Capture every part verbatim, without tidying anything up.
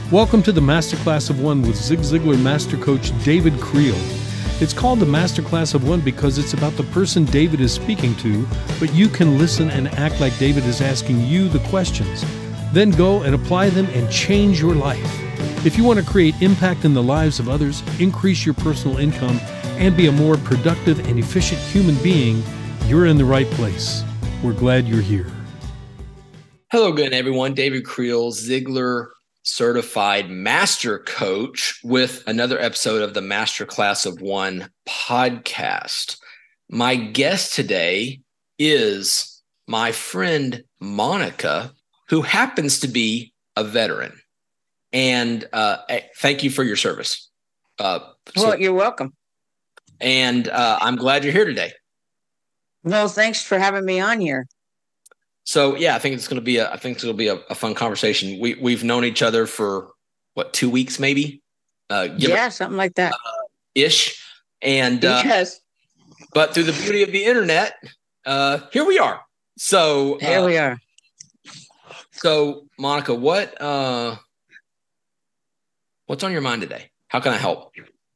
Welcome to the Masterclass of One with Zig Ziglar Master Coach David Creel. It's called the Masterclass of One because it's about the person David is speaking to, but you can listen and act like David is asking you the questions. Then go and apply them and change your life. If you want to create impact in the lives of others, increase your personal income, and be a more productive and efficient human being, you're in the right place. We're glad you're here. Hello again, everyone. David Creel, Ziglar Certified Master Coach, with another episode of the Masterclass of One podcast. My guest today is my friend Monica, who happens to be a veteran. And uh, thank you for your service. Uh, so, well, you're welcome. And uh, I'm glad you're here today. No, thanks for having me on here. So yeah, I think it's going to be a, I think it's going to be a, a fun conversation. We we've known each other for what, two weeks maybe? Uh, yeah, something like that. Uh, ish. And uh, yes. But through the beauty of the internet, uh, here we are. So here uh, we are. So Monica, what uh, what's on your mind today? How can I help?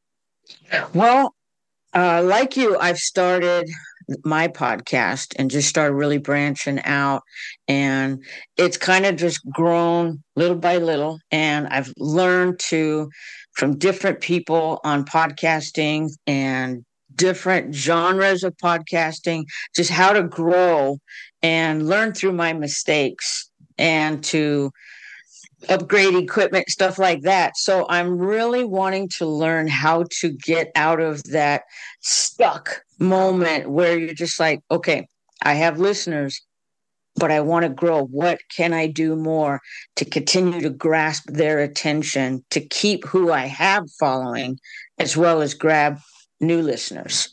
Well, uh, like you, I've started my podcast and just started really branching out, and it's kind of just grown little by little. And I've learned to, from different people on podcasting and different genres of podcasting, just how to grow and learn through my mistakes and to upgrade equipment, stuff like that. So I'm really wanting to learn how to get out of that stuck moment where you're just like, okay, I have listeners, but I want to grow. What can I do more to continue to grasp their attention, to keep who I have following, as well as grab new listeners?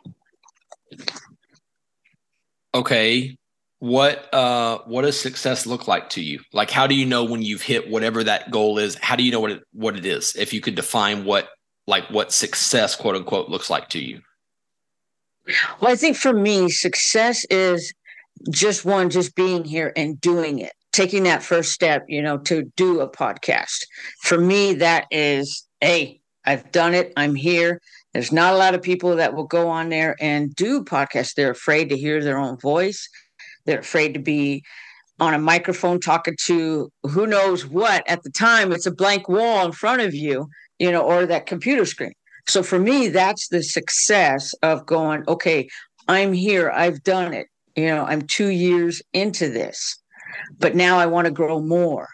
Okay. What uh what does success look like to you? Like, how do you know when you've hit whatever that goal is? How do you know what it what it is? If you could define what like what success, quote unquote, looks like to you. Well, I think for me, success is just one, just being here and doing it, taking that first step, you know, to do a podcast. For me, that is, hey, I've done it. I'm here. There's not a lot of people that will go on there and do podcasts. They're afraid to hear their own voice. They're afraid to be on a microphone talking to who knows what. At the time, it's a blank wall in front of you, you know, or that computer screen. So for me, that's the success of going, okay, I'm here. I've done it. You know, I'm two years into this, but now I want to grow more.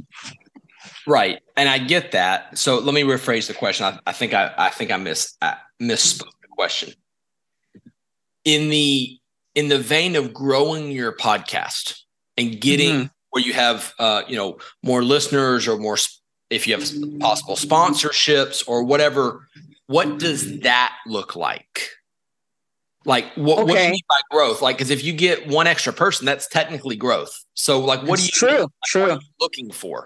Right. And I get that. So let me rephrase the question. I, I think I, I think I miss I misspoke the question. In the in the vein of growing your podcast and getting mm-hmm. where you have uh, you know, more listeners, or more, if you have possible sponsorships or whatever, what does that look like? Like, what, okay. what do you mean by growth? Like, because if you get one extra person, that's technically growth. So, like, what it's do you true? Like, true. What are you looking for?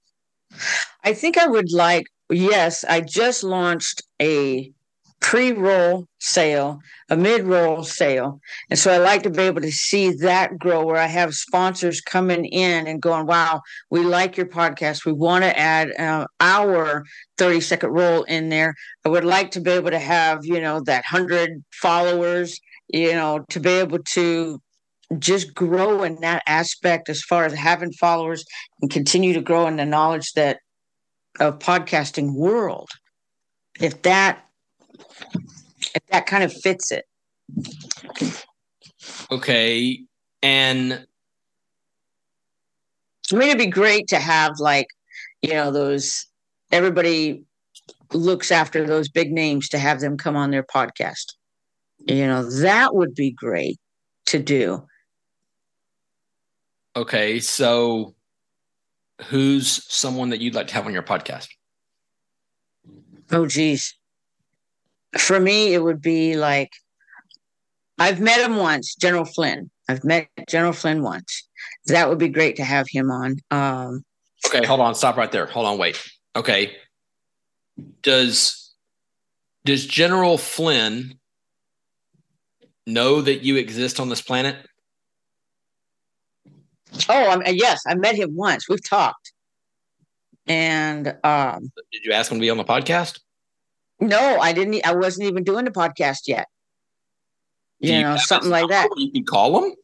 I think I would like. Yes, I just launched a pre-roll sale, a mid-roll sale, and so I like to be able to see that grow, where I have sponsors coming in and going, "Wow, we like your podcast. We want to add uh, our thirty-second roll in there." I would like to be able to have, you know, that one hundred followers, you know, to be able to just grow in that aspect as far as having followers and continue to grow in the knowledge that of podcasting world. If that if that kind of fits it. Okay. And for me, it'd be great to have, like, you know, those, everybody looks after those big names, to have them come on their podcast. You know, that would be great to do. Okay. So who's someone that you'd like to have on your podcast? Oh, geez. For me, it would be like, I've met him once, General Flynn. I've met General Flynn once. That would be great to have him on. Um, okay, hold on. Stop right there. Hold on. Wait. Okay. Does, does General Flynn know that you exist on this planet? Oh, I mean, yes, I met him once. We've talked. And um, did you ask him to be on the podcast? No, I didn't. I wasn't even doing the podcast yet. Do You you know, have something his like that. number? You can call him.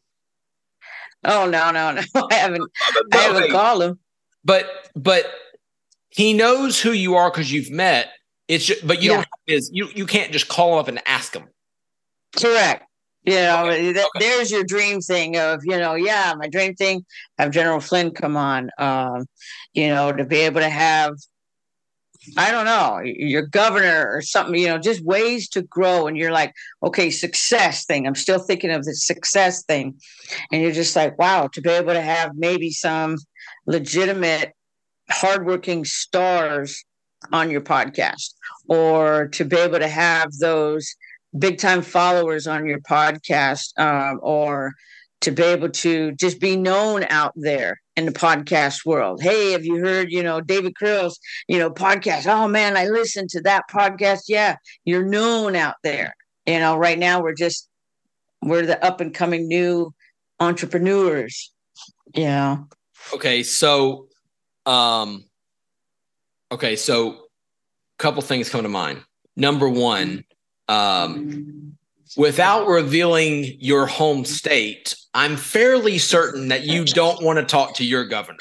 Oh no, no, no! I haven't. But, I haven't okay. called him. But but he knows who you are because you've met. It's just, but you Yeah. don't have his. You you can't just call him up and ask him. Correct. You know, Okay, that, okay. there's your dream thing of, you know, yeah, my dream thing, have General Flynn come on, um, you know, to be able to have, I don't know, your governor or something, you know, just ways to grow. And you're like, okay, success thing. I'm still thinking of the success thing. And you're just like, wow, to be able to have maybe some legitimate, hardworking stars on your podcast, or to be able to have those big time followers on your podcast, um, or to be able to just be known out there in the podcast world. Hey, have you heard, you know, David Creel's, you know, podcast? Oh man, I listened to that podcast. Yeah, you're known out there. You know, right now we're just, we're the up and coming new entrepreneurs, you know. Okay, so, um, okay, so a couple things come to mind. Number one, um, without revealing your home state, I'm fairly certain that you don't want to talk to your governor.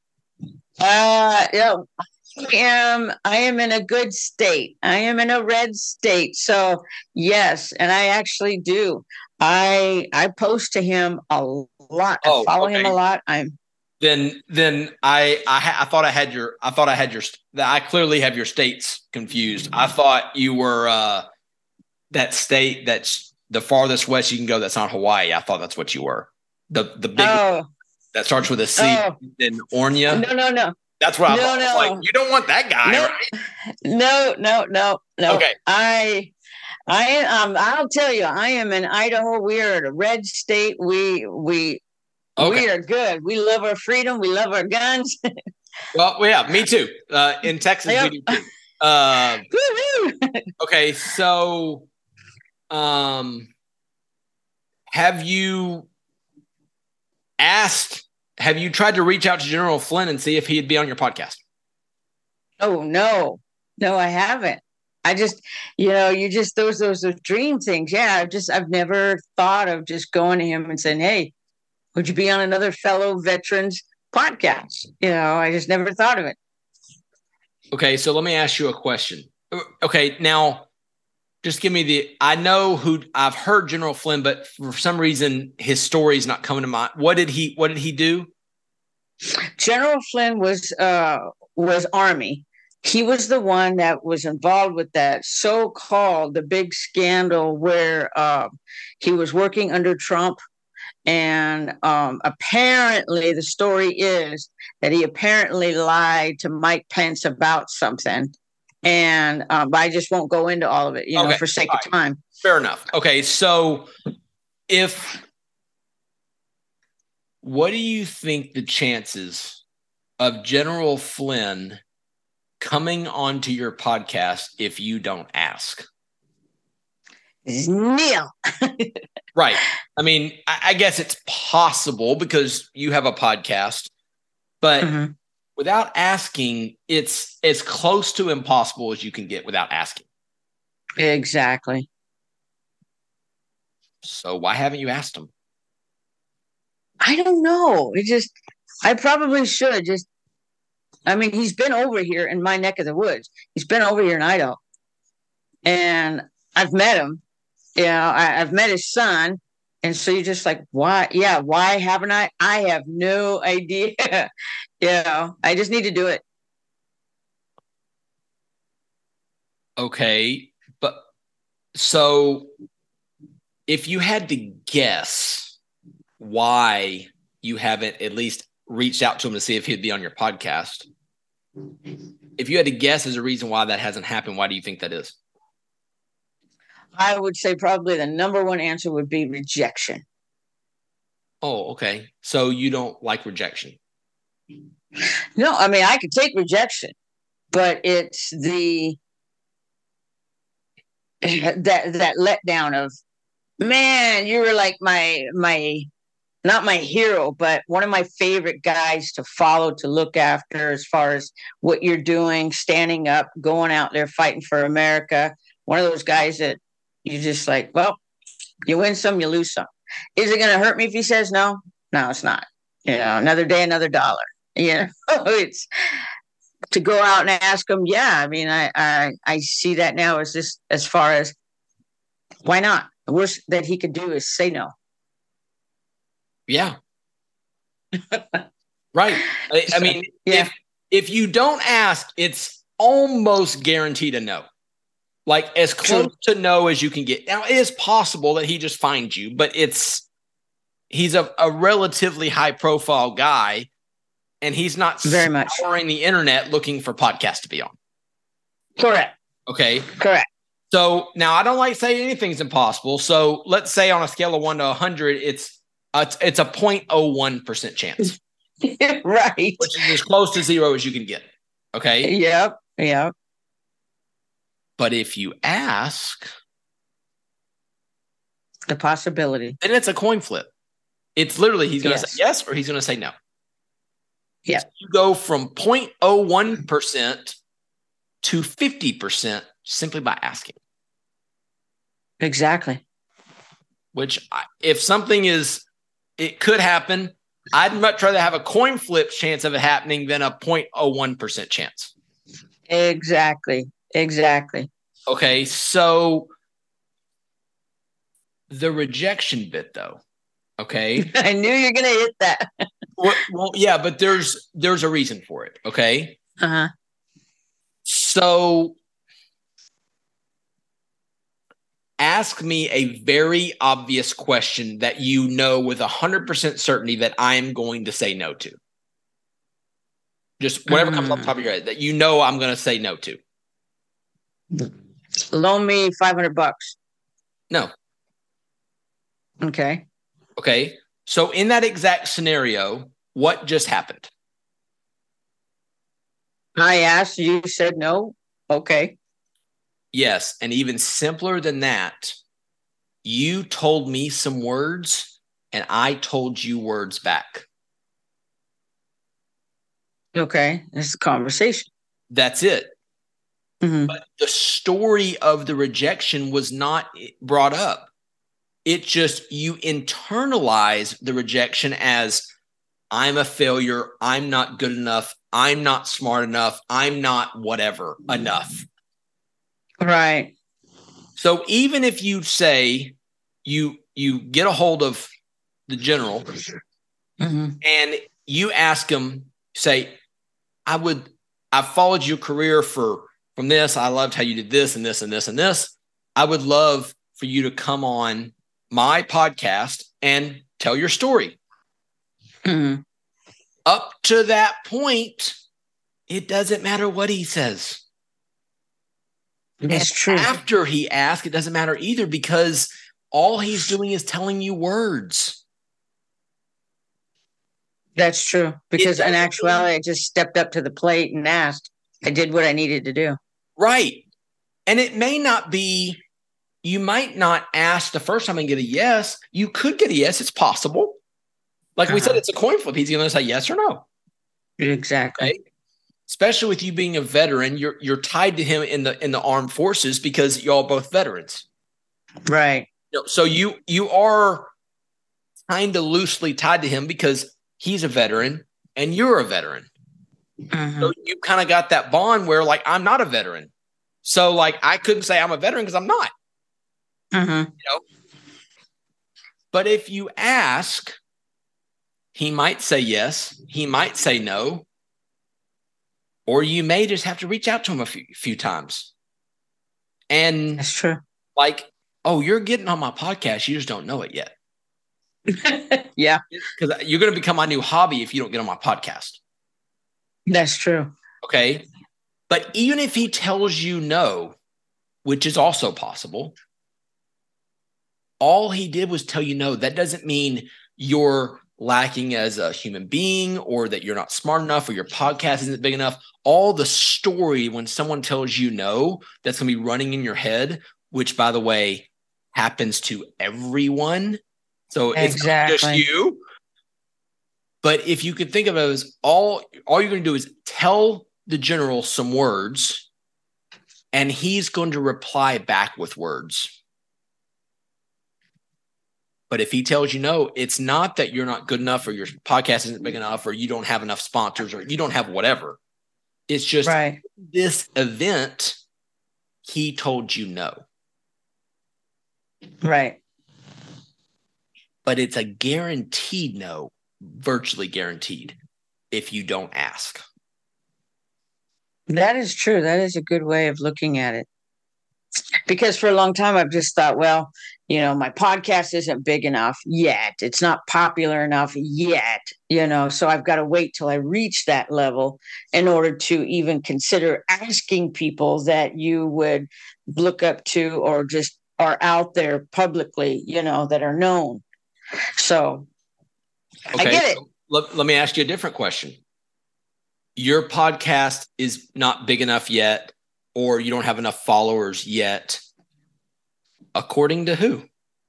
Uh, yeah, I am. I am in a good state. I am in a red state. So yes, and I actually do. I I post to him a lot. I Oh, follow him okay. a lot. I'm Then, then I, I, ha- I thought I had your, I thought I had your, that I clearly have your states confused. I thought you were uh, that state that's the farthest west you can go. That's not Hawaii. I thought that's what you were. The the big oh that starts with a C Oh. in Ornia. no no no That's what I No, thought. I was no. like, you don't want that guy, No. right? no no no no. Okay. I I um I'll tell you, I am in Idaho. We are a red state. We we Okay. we are good. We love our freedom. We love our guns. Well, yeah, me too. Uh, in Texas, Yep. we do too. Uh, Woo-hoo! okay, so um, have you asked? Have you tried to reach out to General Flynn and see if he'd be on your podcast? Oh no, no, I haven't. I just, you know, you just those those those dream things. Yeah, I've just I've never thought of just going to him and saying, "Hey, would you be on another fellow veterans podcast?" You know, I just never thought of it. Okay, so let me ask you a question. Okay, now just give me the. I know who I've heard General Flynn, but for some reason his story is not coming to mind. What did he? What did he do? General Flynn was uh was Army. He was the one that was involved with that so-called the big scandal where uh, he was working under Trump. And um, apparently the story is that he apparently lied to Mike Pence about something. And um, but I just won't go into all of it, you know, Okay, for sake all of time. Fair enough. Okay, so if what do you think the chances of General Flynn coming onto your podcast if you don't ask? Neil. Right. I mean, I, I guess it's possible because you have a podcast, but Mm-hmm. without asking, it's as close to impossible as you can get without asking. Exactly. So why haven't you asked him? I don't know. It just, I probably should just, I mean, he's been over here in my neck of the woods. He's been over here in Idaho. And I've met him. You know, I, I've met his son. And so you're just like, why? Yeah, why haven't I? I have no idea. You know, I just need to do it. Okay. But so if you had to guess why you haven't at least reached out to him to see if he'd be on your podcast, if you had to guess as a reason why that hasn't happened, why do you think that is? I would say probably the number one answer would be rejection. Oh, okay. So you don't like rejection. No, I mean, I could take rejection, but it's the that that letdown of, man, you were like my my not my hero, but one of my favorite guys to follow, to look after as far as what you're doing, standing up, going out there fighting for America. One of those guys that you just like, well, you win some, you lose some. Is it going to hurt me if he says no? No, it's not. You know, another day, another dollar. You know, it's to go out and ask him. Yeah, I mean, I I, I see that now as just as far as why not? The worst that he could do is say no. Yeah. Right. I, I mean, yeah. if if you don't ask, it's almost guaranteed a no. Like as close True. to no as you can get. Now, it is possible that he just finds you, but it's he's a, a relatively high profile guy, and he's not very much scouring the internet looking for podcasts to be on. Correct. Okay. Correct. So now I don't like saying anything's impossible. So let's say on a scale of one to a hundred, it's uh, it's a zero point zero one percent chance. Right. Which is as close to zero as you can get. Okay. Yep. Yep. But if you ask, the possibility, then it's a coin flip. It's literally he's going to yes. say yes or he's going to say no. Yeah. So you go from zero point zero one percent to fifty percent simply by asking. Exactly. Which, if something is, it could happen. I'd much rather have a coin flip chance of it happening than a zero point zero one percent chance. Exactly. Exactly. Okay, so the rejection bit, though. Okay, I knew you were going to hit that. well, well, yeah, but there's there's a reason for it. Okay. Uh huh. So, ask me a very obvious question that you know with a hundred percent certainty that I am going to say no to. Just whatever mm. comes off the top of your head that you know I'm going to say no to. Loan me five hundred bucks. No. Okay. Okay. So in that exact scenario, what just happened? I asked, you said no. Okay. Yes. And even simpler than that, you told me some words and I told you words back. Okay. It's a conversation. That's it. Mm-hmm. But the story of the rejection was not brought up. It just, you internalize the rejection as I'm a failure. I'm not good enough. I'm not smart enough. I'm not whatever enough. Right. So even if you say you, you get a hold of the general mm-hmm. and you ask him, say, I would, I've followed your career for, from this. I loved how you did this and this and this and this. I would love for you to come on my podcast and tell your story. Mm-hmm. Up to that point, it doesn't matter what he says. That's and true. After he asks, it doesn't matter either because all he's doing is telling you words. That's true. Because in actuality, I just stepped up to the plate and asked. I did what I needed to do. Right. And it may not be, you might not ask the first time and get a yes. You could get a yes. It's possible. Like uh-huh. we said, it's a coin flip. He's going to say yes or no. Exactly. Okay? Especially with you being a veteran, you're you're tied to him in the in the armed forces because y'all both veterans. Right. You know, so you you are kind of loosely tied to him because he's a veteran and you're a veteran. Mm-hmm. So you kind of got that bond where like, I'm not a veteran. So like, I couldn't say I'm a veteran because I'm not, mm-hmm. you know, but if you ask, he might say yes, he might say no, or you may just have to reach out to him a few, few times. And that's true. Like, oh, you're getting on my podcast. You just don't know it yet. Yeah. Because you're going to become my new hobby if you don't get on my podcast. That's true. Okay. But even if he tells you no, which is also possible, all he did was tell you no. That doesn't mean you're lacking as a human being or that you're not smart enough or your podcast isn't big enough. All the story when someone tells you no, that's going to be running in your head, which, by the way, happens to everyone. So it's exactly. not just you. But if you could think of it as all, all you're going to do is tell the general some words, and he's going to reply back with words. But if he tells you no, it's not that you're not good enough or your podcast isn't big enough or you don't have enough sponsors or you don't have whatever. It's just right. This event, he told you no. Right. But it's a guaranteed no, virtually guaranteed, if you don't ask. That is true. That is a good way of looking at it. Because for a long time, I've just thought, well, you know, my podcast isn't big enough yet. It's not popular enough yet, you know, so I've got to wait till I reach that level in order to even consider asking people that you would look up to or just are out there publicly, you know, that are known. So okay, I get it. So let, let me ask you a different question. Your podcast is not big enough yet, or you don't have enough followers yet. According to who?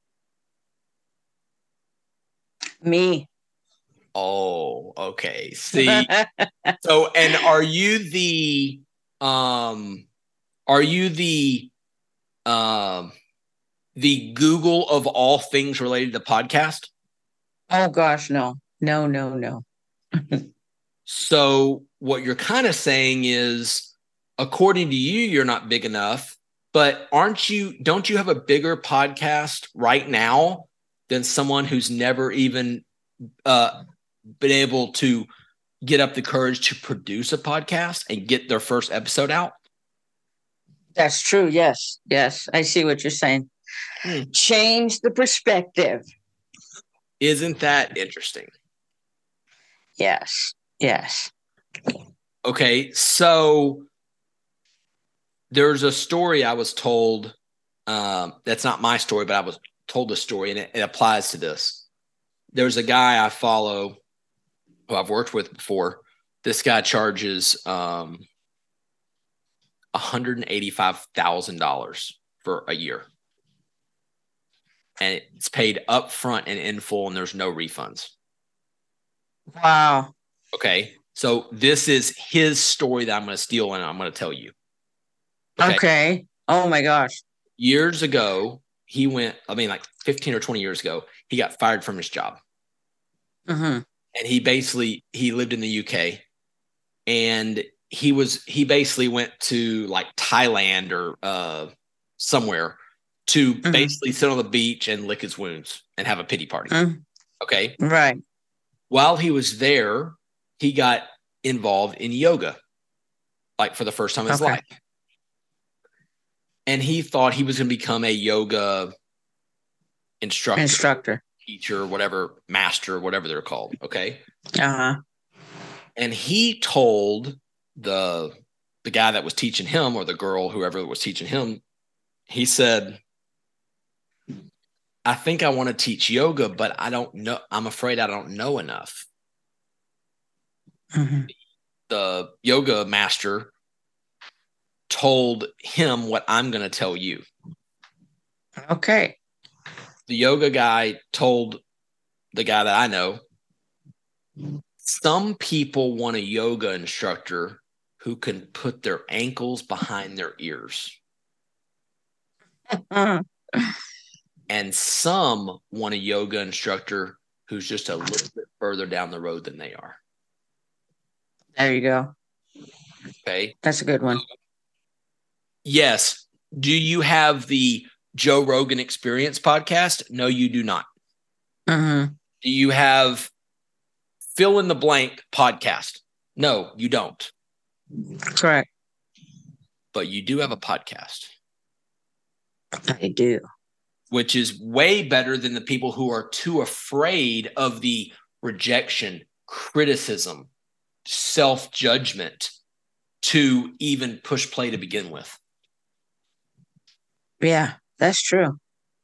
Me. Oh, okay. See, so, and are you the, um, are you the, um, the Google of all things related to podcast? Oh gosh, no, no, no, no. So what you're kind of saying is, according to you, you're not big enough, but aren't you, don't you have a bigger podcast right now than someone who's never even uh, been able to get up the courage to produce a podcast and get their first episode out? That's true. Yes. Yes. I see what you're saying. Hmm. Change the perspective. Isn't that interesting? Yes. Yes. Okay. So there's a story I was told. Um, that's not my story, but I was told the story, and it, it applies to this. There's a guy I follow who I've worked with before. This guy charges um, one hundred eighty-five thousand dollars for a year. And it's paid up front and in full, and there's no refunds. Wow. Okay. So this is his story that I'm going to steal and I'm going to tell you. Okay. okay. Oh my gosh. Years ago, he went, I mean, like fifteen or twenty years ago, he got fired from his job. Mm-hmm. And he basically, he lived in the U K, and he was, he basically went to like Thailand or uh, somewhere to mm-hmm. basically sit on the beach and lick his wounds and have a pity party. Mm-hmm. Okay. Right. While he was there, he got involved in yoga, like for the first time in his okay. life. And he thought he was going to become a yoga instructor, instructor, teacher, whatever, master, whatever they're called. Okay. Uh-huh. And he told the, the guy that was teaching him, or the girl, whoever was teaching him, he said, I think I want to teach yoga, but I don't know. I'm afraid I don't know enough. Mm-hmm. The yoga master told him what I'm going to tell you. Okay. The yoga guy told the guy that I know, some people want a yoga instructor who can put their ankles behind their ears. And some want a yoga instructor who's just a little bit further down the road than they are. There you go. Okay. That's a good one. Yes. Do you have the Joe Rogan Experience podcast? No, you do not. Mm-hmm. Do you have fill in the blank podcast? No, you don't. Correct. But you do have a podcast. I do. Which is way better than the people who are too afraid of the rejection, criticism, self-judgment to even push play to begin with. Yeah, that's true.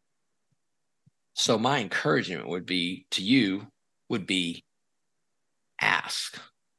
So my encouragement would be to you would be ask.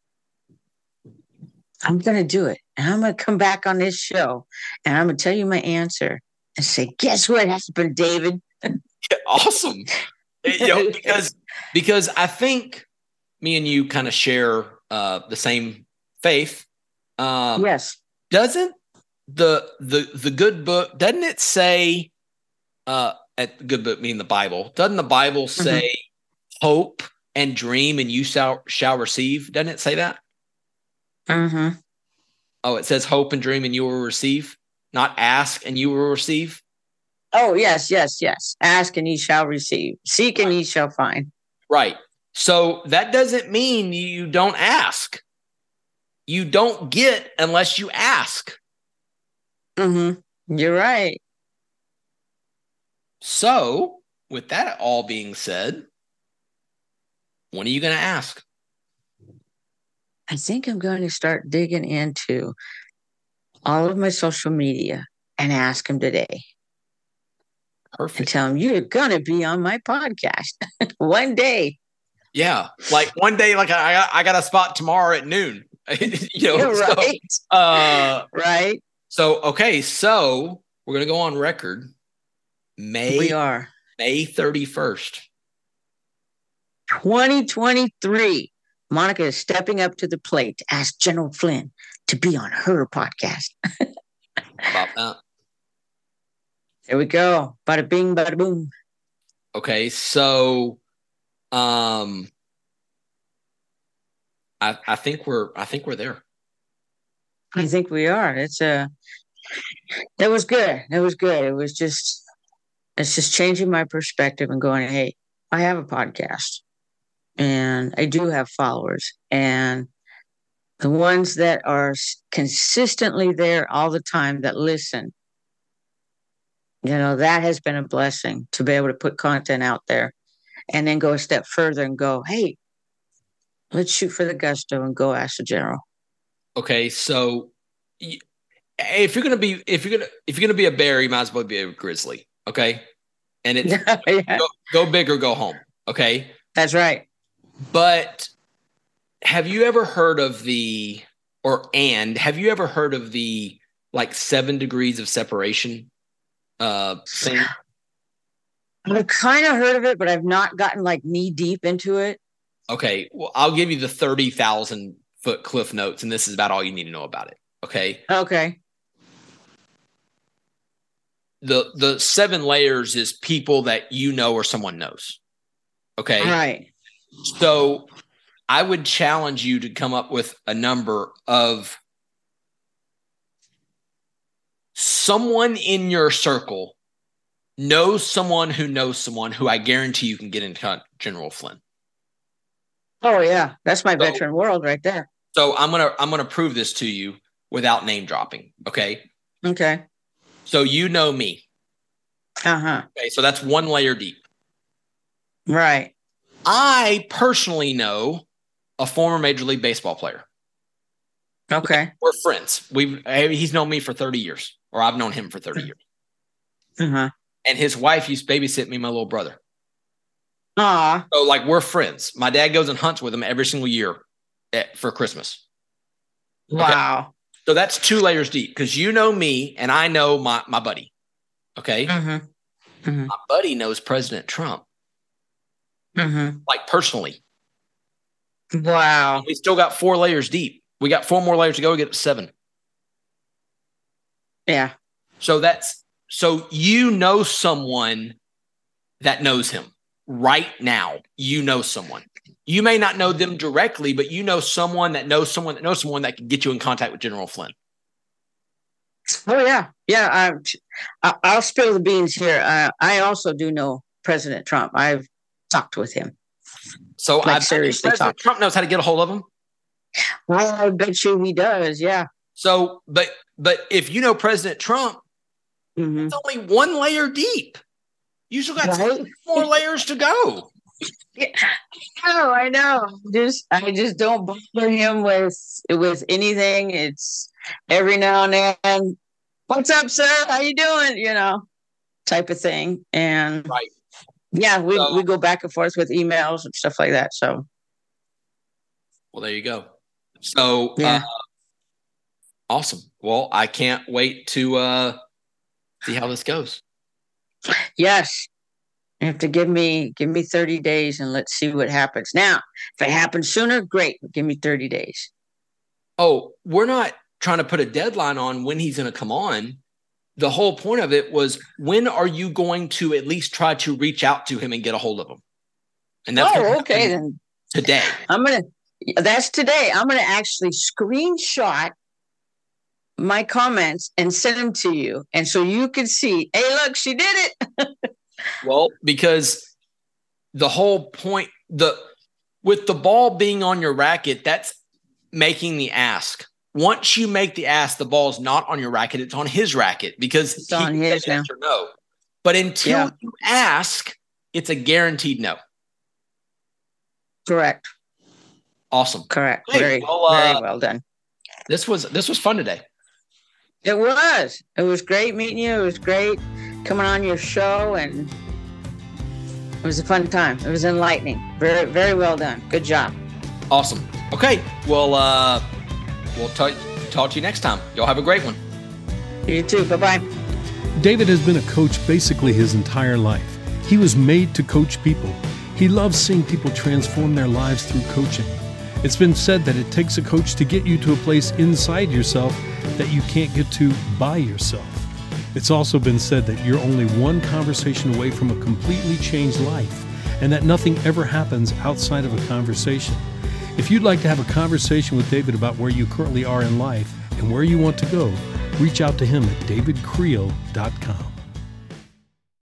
I'm going to do it. And I'm going to come back on this show and I'm going to tell you my answer and say, guess what happened, David? Awesome. You know, because, because I think me and you kind of share uh, the same faith. Um, yes. Doesn't the the the good book, doesn't it say uh, at the good book meaning the Bible? Doesn't the Bible say mm-hmm. hope and dream and you shall shall receive? Doesn't it say that? Mm-hmm. Oh, it says hope and dream and you will receive, not ask and you will receive. Oh, yes, yes, yes. Ask and ye shall receive. Seek and right. ye shall find. Right. So that doesn't mean you don't ask. You don't get unless you ask. Mm-hmm. You're right. So with that all being said, when are you going to ask? I think I'm going to start digging into all of my social media and ask him today. Perfect. And tell him you're going to be on my podcast one day. Yeah. Like one day, like I, I got a spot tomorrow at noon, you know, you're right. So, uh, right. So, okay. So we're going to go on record. May, we are May thirty-first, twenty twenty-three. Monica is stepping up to the plate to ask General Flynn to be on her podcast. How about that? There we go. Bada bing, bada boom. Okay, so um I I think we're I think we're there. I think we are. It's a that was good. That was good. It was just it's just changing my perspective and going, hey, I have a podcast. And I do have followers, and the ones that are consistently there all the time that listen, you know, that has been a blessing to be able to put content out there and then go a step further and go, hey, let's shoot for the gusto and go ask the general. Okay. So if you're going to be, if you're going to, if you're going to be a bear, you might as well be a grizzly. Okay. And it's yeah. go, go big or go home. Okay. That's right. But have you ever heard of the, or, and have you ever heard of the like seven degrees of separation uh, thing? I've kind of heard of it, but I've not gotten like knee deep into it. Okay. Well, I'll give you the thirty thousand foot cliff notes, and this is about all you need to know about it. Okay. Okay. The, the seven layers is people that you know or someone knows. Okay. All right. So I would challenge you to come up with a number of someone in your circle knows someone who knows someone who I guarantee you can get into General Flynn. Oh yeah, that's my so, veteran world right there. So I'm gonna I'm gonna prove this to you without name dropping. Okay. Okay. So you know me. Uh huh. Okay. So that's one layer deep. Right. I personally know a former Major League Baseball player. Okay. We're friends. We've he's known me for thirty years, or I've known him for thirty years. Uh-huh. And his wife used to babysit me and my little brother. Aw. So like we're friends. My dad goes and hunts with him every single year at, for Christmas. Wow. Okay? So that's two layers deep because you know me and I know my, my buddy. Okay. Mm-hmm. Mm-hmm. My buddy knows President Trump. Mm-hmm. Like personally. Wow. We still got four layers deep. We got four more layers to go to get to seven. Yeah. So that's so you know someone that knows him right now. You know someone. You may not know them directly, but you know someone that knows someone that knows someone that can get you in contact with General Flynn. Oh yeah, yeah. I, I'll spill the beans here. Uh, I also do know President Trump. I've talked with him. So like I seriously President talk. Trump knows how to get a hold of him. Well, I bet you he does. Yeah. So, but but if you know President Trump, mm-hmm. it's only one layer deep. You still got right? four layers to go. Yeah. Oh, I know. Just I just don't bother him with with anything. It's every now and then. What's up, sir? How you doing? You know, type of thing. And right. Yeah, we, so, we go back and forth with emails and stuff like that. So, well, there you go. So, yeah, uh, awesome. Well, I can't wait to uh, see how this goes. Yes, You have to give me give me thirty days and let's see what happens. Now, if it happens sooner, great. Give me thirty days. Oh, we're not trying to put a deadline on when he's going to come on. The whole point of it was, when are you going to at least try to reach out to him and get a hold of him? And that's oh, okay then. Today. I'm gonna. That's today. I'm gonna actually screenshot my comments and send them to you, and so you can see. Hey, look, she did it. Well, because the whole point, the with the ball being on your racket, that's making the ask. Once you make the ask, the ball is not on your racket; it's on his racket, because it's on his now. Yes or no. But until yeah. you ask, it's a guaranteed no. Correct. Awesome. Correct. Hey, very, well, uh, very well done. This was this was fun today. It was. It was great meeting you. It was great coming on your show, and it was a fun time. It was enlightening. Very, very well done. Good job. Awesome. Okay. Well, uh, we'll talk, talk to you next time. Y'all have a great one. You too. Bye-bye. David has been a coach basically his entire life. He was made to coach people. He loves seeing people transform their lives through coaching. It's been said that it takes a coach to get you to a place inside yourself that you can't get to by yourself. It's also been said that you're only one conversation away from a completely changed life, and that nothing ever happens outside of a conversation. If you'd like to have a conversation with David about where you currently are in life and where you want to go, reach out to him at david creel dot com.